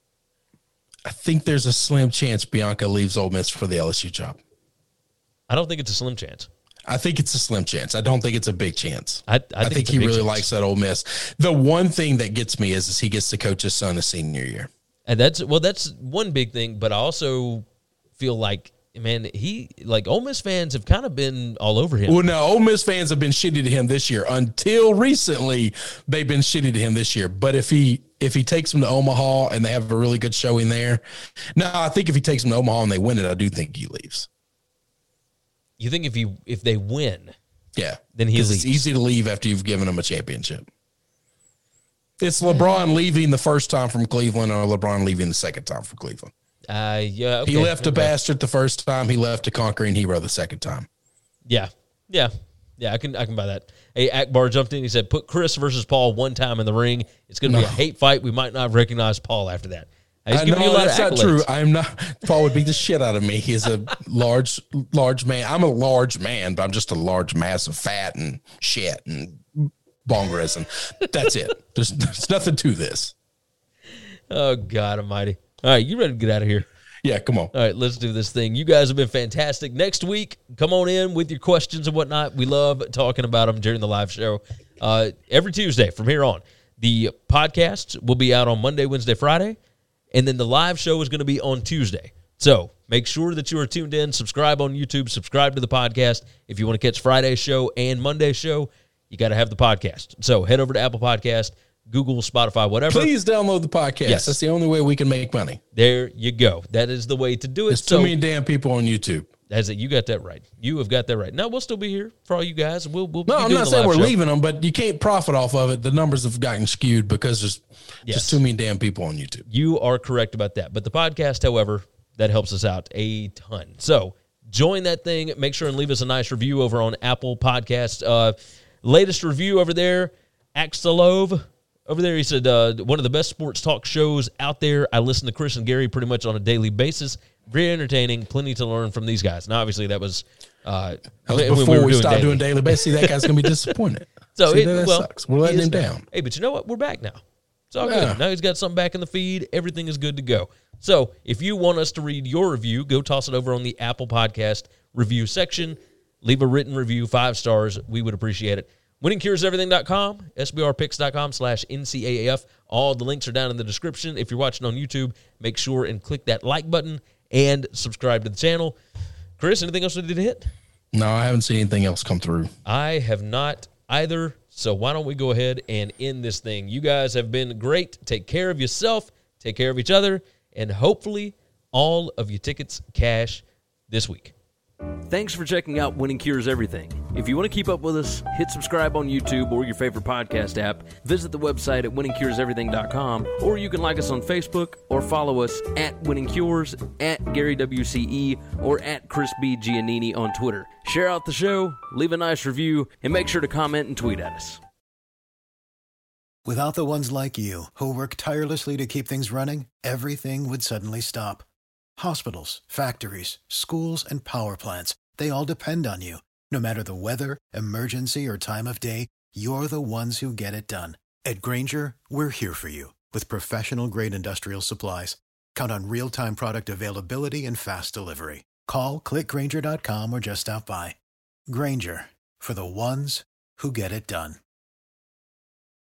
I think there's a slim chance Bianca leaves Ole Miss for the L S U job. I don't think it's a slim chance. I think it's a slim chance. I don't think it's a big chance. I, I, I, think, think it's a he big really chance. likes that Ole Miss. The one thing that gets me is, is he gets to coach his son a senior year. And that's well, that's one big thing. But I also feel like, man, he like Ole Miss fans have kind of been all over him. Well, no, Ole Miss fans have been shitty to him this year. Until recently, they've been shitty to him this year. But if he if he takes them to Omaha and they have a really good showing there, no, I think if he takes them to Omaha and they win it, I do think he leaves. You think if you if they win, Yeah, Then he 'Cause it's leaves. easy to leave after you've given them a championship. It's LeBron leaving the first time from Cleveland or LeBron leaving the second time from Cleveland. uh, yeah, okay, He left a okay. bastard the first time. He left a conquering hero the second time. Yeah, yeah, yeah. I can I can buy that. Hey, Akbar jumped in. He said, "Put Chris versus Paul one time in the ring. It's going to be a No. hate fight. We might not recognize Paul after that." He's I giving know you a lot that's of not accolades. true. I'm not. Paul would beat the shit out of me. He's a large, large man. I'm a large man, but I'm just a large mass of fat and shit and bong resin. That's it. There's, there's nothing to this. Oh God Almighty! All right, you ready to get out of here? Yeah, come on. All right, let's do this thing. You guys have been fantastic. Next week, come on in with your questions and whatnot. We love talking about them during the live show. Uh, every Tuesday from here on, the podcast will be out on Monday, Wednesday, Friday, and then the live show is going to be on Tuesday. So make sure that you are tuned in. Subscribe on YouTube. Subscribe to the podcast. If you want to catch Friday's show and Monday's show, you got to have the podcast. So head over to Apple Podcast, Google, Spotify, whatever. Please download the podcast. Yes. That's the only way we can make money. There you go. That is the way to do it. There's too So- many damn people on YouTube. That's it. You got that right. You have got that right. Now we'll still be here for all you guys. We'll we'll No, be I'm doing not the saying live we're show. leaving them, but you can't profit off of it. The numbers have gotten skewed because there's Yes. just too many damn people on YouTube. You are correct about that. But the podcast, however, that helps us out a ton. So join that thing. Make sure and leave us a nice review over on Apple Podcasts. Uh, latest review over there, Axelov. Over there, he said, uh, one of the best sports talk shows out there. I listen to Chris and Gary pretty much on a daily basis. Very entertaining. Plenty to learn from these guys. Now, obviously, that was, uh, That was when before we, were stopped daily. doing daily basis. See, that guy's going to be disappointed. So See, it, that well, sucks. We're he letting is him now. down. Hey, but you know what? We're back now. It's all Yeah. good. Now he's got something back in the feed. Everything is good to go. So if you want us to read your review, go toss it over on the Apple Podcast review section. Leave a written review, five stars. We would appreciate it. winning cures everything dot com, S B R picks dot com slash N C A A F. All the links are down in the description. If you're watching on YouTube, make sure and click that like button and subscribe to the channel. Chris, anything else we did hit? No, I haven't seen anything else come through. I have not either. So why don't we go ahead and end this thing? You guys have been great. Take care of yourself. Take care of each other. And hopefully all of your tickets cash this week. Thanks for checking out Winning Cures Everything. If you want to keep up with us, hit subscribe on YouTube or your favorite podcast app. Visit the website at winning cures everything dot com, or you can like us on Facebook or follow us at Winning Cures, at Gary W C E, or at Chris B. Giannini on Twitter. Share out the show, leave a nice review, and make sure to comment and tweet at us. Without the ones like you, who work tirelessly to keep things running, everything would suddenly stop. Hospitals, factories, schools, and power plants, they all depend on you. No matter the weather, emergency, or time of day, you're the ones who get it done. At Grainger, we're here for you with professional-grade industrial supplies. Count on real-time product availability and fast delivery. Call, click Grainger dot com, or just stop by. Grainger, for the ones who get it done.